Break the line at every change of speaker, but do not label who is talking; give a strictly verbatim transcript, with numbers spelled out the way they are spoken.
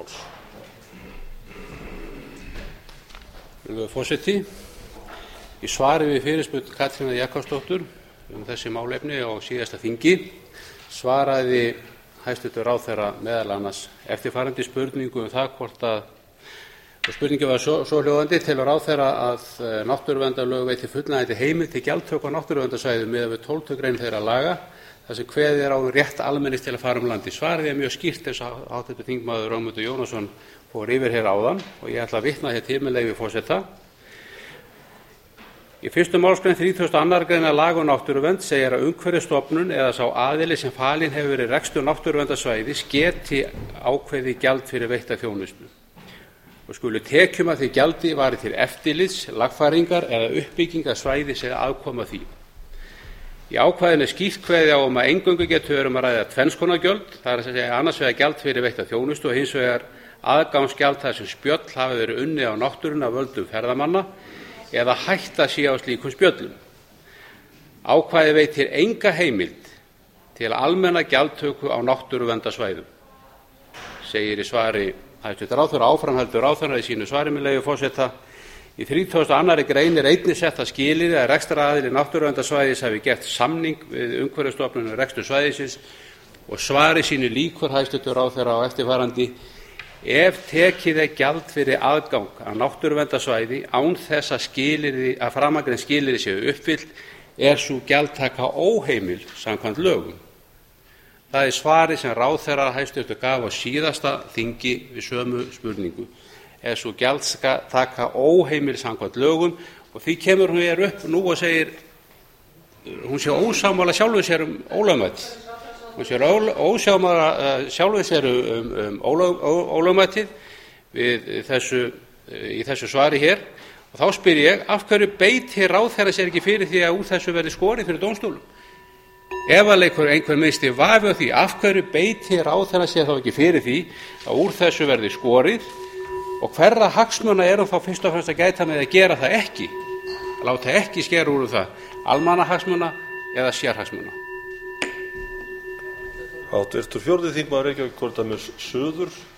framsóknarflokks. Virðulegur forseti, í svari við fyrirspurn Katrínar Jakobsdóttur um þessi málefni á síðasta þingi svaraði hæstvirtur ráðherra meðal annars eftirfarandi spurningu um það hvort að spurningin var svo, svohljóðandi: telur ráðherra að náttúruverndarlög veiti fullnægjandi heimild til gjaldtöku á náttúruverndarsvæðum miðað við tólftu grein þeirra laga þar sem kveðið er á um rétt almennings til að fara um landið. Svarið er mjög skýrt eins og háttvirtur þingmaður Ögmundur Jónasson fór yfir hér áðan og ég ætla að vitna hér til með leyfi forseta. Í fyrstu málsgrein þrítugasta og annarrar greinar laga um náttúruvernd segir að Umhverfisstofnun eða sá aðili sem falinn hefur verið rekstur náttúruverndarsvæðis geti ákveðið gjald fyrir veitta þjónustu og skulu tekjum af því gjaldi varið til eftirlits, lagfæringar eða uppbyggingar svæðis eða aðkoma að því. Í ákvæðinu er skýrt kveðið á um að eingöngu getur verið um að ræða tvenns konar gjöld, það er að segja annars vegar gjald fyrir veitta þjónustu og hins vegar aðgangsgjald þar sem spjöll hafi verið unnið á náttúrunni af völdum ferðamanna eða hætta sé á slíkum spjöllum. Ákvæðið veitir enga heimild til almenna gjaldtöku á náttúruverndarsvæðum, segir í svari hæstvirtur ráðherra. Áfram heldur ráðherra í sínu svari með leyfi forseta: í þrítugasta og annarri grein er einnig sett það skilyrði að rekstraraðili náttúruverndarsvæðis hafi gert samning við Umhverfisstofnun um rekstur svæðisins og svari sínu lýkur hæstvirtur ráðherra á eftirfarandi: ef tekið er gjald fyrir aðgang að náttúruverndarsvæði án þess að skilyrði að framangreind skilyrði séu uppfyllt er sú gjaldtaka óheimil samkvæmt lögum. Það er svarið sem ráðherra hæstvirtur gaf á síðasta þingi við sömu spurningu. Er sú gjaldtaka óheimil samkvæmt lögum og því kemur hún hér upp nú og segir hún sé ósammála sjálfum sér um ólögmæti. Hún sé ósammála sjálfum sér um, um ólögmætið við þessu, í þessu svari hér og þá spyr ég: af hverju beitir ráðherra sér ekki fyrir því að úr þessu verði skorið fyrir dómstólum? Ef að leikur einhver minnsti vafi á því, af hverju beitir ráðherra sér þá ekki fyrir því að úr þessu verði skorið og hverra hagsmuna er hún þá fyrst og fremst að gæta með að gera það ekki, að láta ekki skera úr það, almannahagsmuna eða sérhagsmuna?
Háttvirtur fjórði þingmaður Reykjavíkurkjördæmis suður